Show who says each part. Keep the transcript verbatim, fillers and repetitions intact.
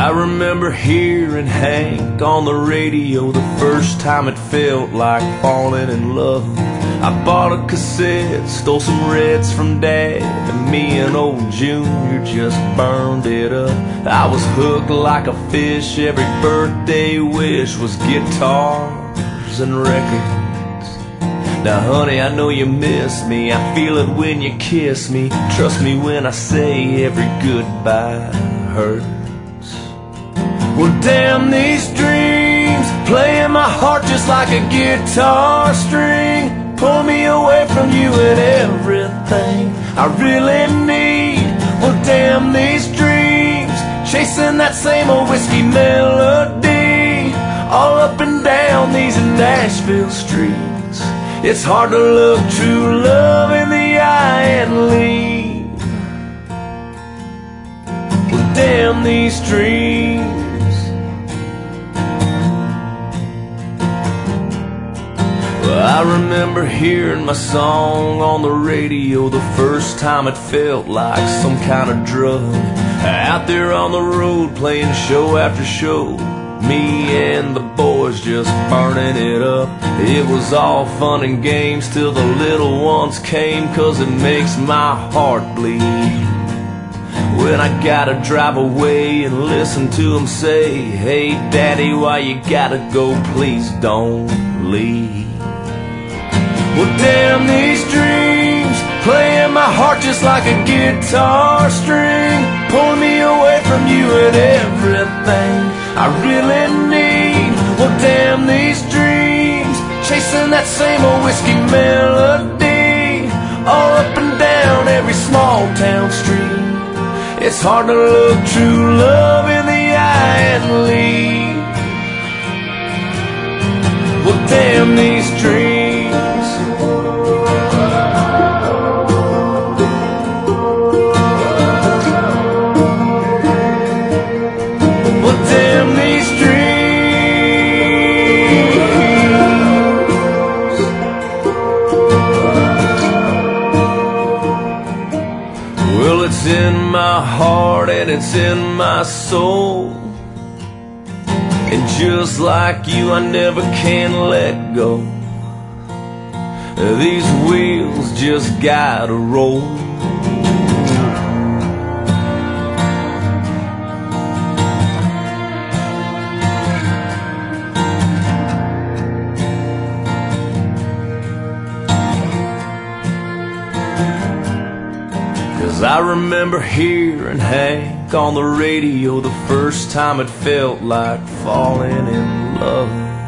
Speaker 1: I remember hearing Hank on the radio the first time it felt like falling in love. I bought a cassette, stole some Reds from Dad, and me and old Junior just burned it up. I was hooked like a fish, every birthday wish was guitars and records. Now honey, I know you miss me, I feel it when you kiss me. Trust me when I say every goodbye hurts. Well, damn these dreams, playing my heart just like a guitar string. Pull me away from you and everything I really need. Well, damn these dreams, chasing that same old whiskey melody, all up and down these Nashville streets. It's hard to look true love in the eye and leave. Well, damn these dreams. I remember hearing my song on the radio the first time it felt like some kind of drug. Out there on the road playing show after show, me and the boys just burning it up. It was all fun and games till the little ones came, 'cause it makes my heart bleed when I gotta drive away and listen to them say, hey daddy, why you gotta go, please don't leave. Well, damn these dreams, playing my heart just like a guitar string, pulling me away from you and everything I really need. Well, damn these dreams, chasing that same old whiskey melody, all up and down every small town street. It's hard to look true love in the eye and leave. Well, damn these dreams. Well, it's in my heart and it's in my soul, and just like you, I never can let go. These wheels just gotta roll. I remember hearing Hank on the radio the first time it felt like falling in love.